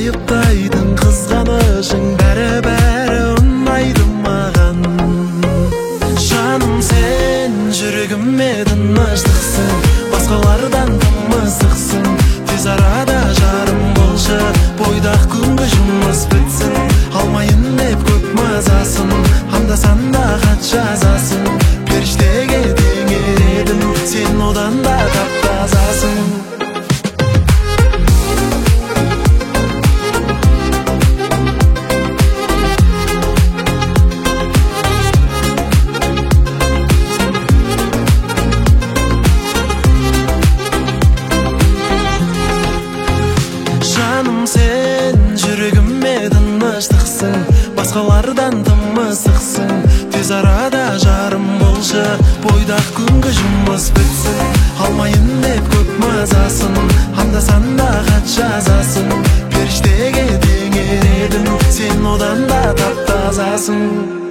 айыптайдың қызғанышың бәрі ұнайды маған. Жаным, сен жүрегіме тыныштықсың, басқалардан тым ыстықсың. Тез арада жарым болшы, бойдақ күнгі жұмыс бітсін. Алмайын деп көп мазасын, анда-санда хат жазасын. Періштеге теңер едім, сен одан да тап-тазасың. Жаным, сен жүрегіме тыныштықсың, басқалардан тым ыстықсың. Тез арада жарым болшы, бойдақ күнгі жұмыс бітсін. Алмайын деп көп мазасын, анда-санда хат жазасын. Періштеге теңер едім, сен одан да тап-тазасың.